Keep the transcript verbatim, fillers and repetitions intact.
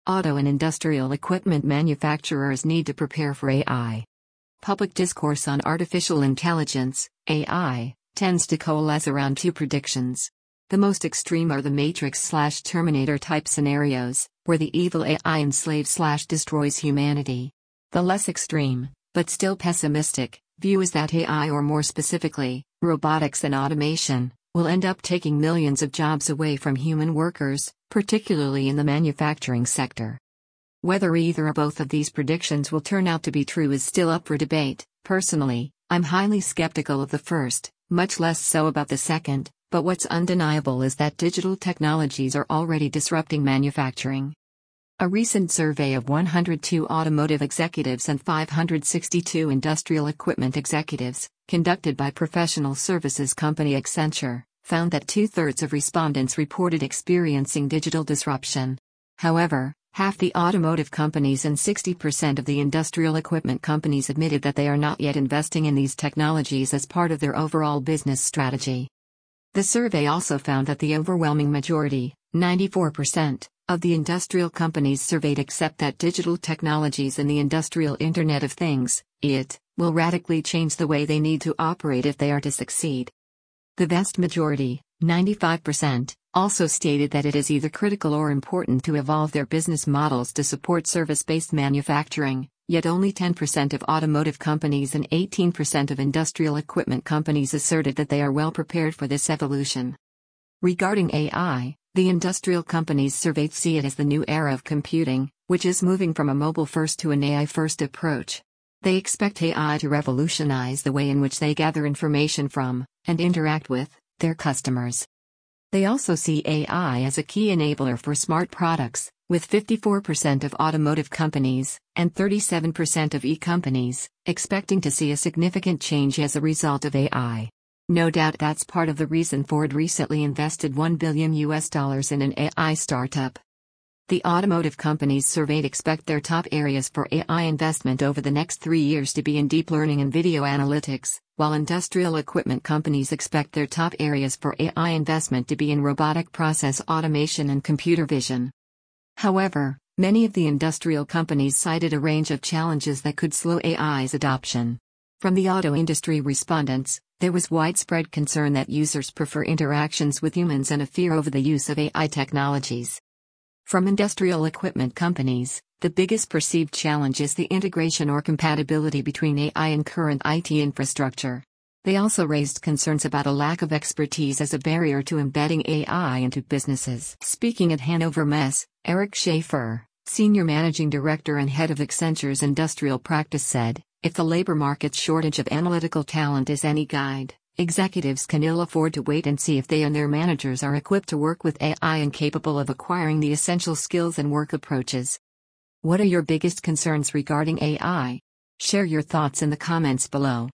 Auto and industrial equipment manufacturers need to prepare for A I. Public discourse on artificial intelligence, A I, tends to coalesce around two predictions. The most extreme are the Matrix/Terminator type scenarios, where the evil A I enslaves/destroys humanity. The less extreme, but still pessimistic, view is that A I, or more specifically, robotics and automation, will end up taking millions of jobs away from human workers, particularly in the manufacturing sector. Whether either or both of these predictions will turn out to be true is still up for debate. Personally, I'm highly skeptical of the first, much less so about the second, but what's undeniable is that digital technologies are already disrupting manufacturing. A recent survey of one hundred two automotive executives and five hundred sixty-two industrial equipment executives, conducted by professional services company Accenture, found that two-thirds of respondents reported experiencing digital disruption. However, half the automotive companies and sixty percent of the industrial equipment companies admitted that they are not yet investing in these technologies as part of their overall business strategy. The survey also found that the overwhelming majority, ninety-four percent, of the industrial companies surveyed accept that digital technologies and the industrial Internet of Things, I T, will radically change the way they need to operate if they are to succeed. The vast majority, ninety-five percent, also stated that it is either critical or important to evolve their business models to support service-based manufacturing, yet only ten percent of automotive companies and eighteen percent of industrial equipment companies asserted that they are well prepared for this evolution. Regarding A I, the industrial companies surveyed see it as the new era of computing, which is moving from a mobile-first to an A I-first approach. They expect A I to revolutionize the way in which they gather information from, and interact with, their customers. They also see A I as a key enabler for smart products, with fifty-four percent of automotive companies, and thirty-seven percent of e-companies, expecting to see a significant change as a result of A I. No doubt that's part of the reason Ford recently invested one billion U S dollars in an A I startup. The automotive companies surveyed expect their top areas for A I investment over the next three years to be in deep learning and video analytics, while industrial equipment companies expect their top areas for A I investment to be in robotic process automation and computer vision. However, many of the industrial companies cited a range of challenges that could slow A I's adoption. From the auto industry respondents, there was widespread concern that users prefer interactions with humans and a fear over the use of A I technologies. From industrial equipment companies, the biggest perceived challenge is the integration or compatibility between A I and current I T infrastructure. They also raised concerns about a lack of expertise as a barrier to embedding A I into businesses. Speaking at Hannover Messe, Eric Schaefer, Senior Managing Director and Head of Accenture's Industrial Practice said, "If the labor market's shortage of analytical talent is any guide, executives can ill afford to wait and see if they and their managers are equipped to work with A I and capable of acquiring the essential skills and work approaches." What are your biggest concerns regarding A I? Share your thoughts in the comments below.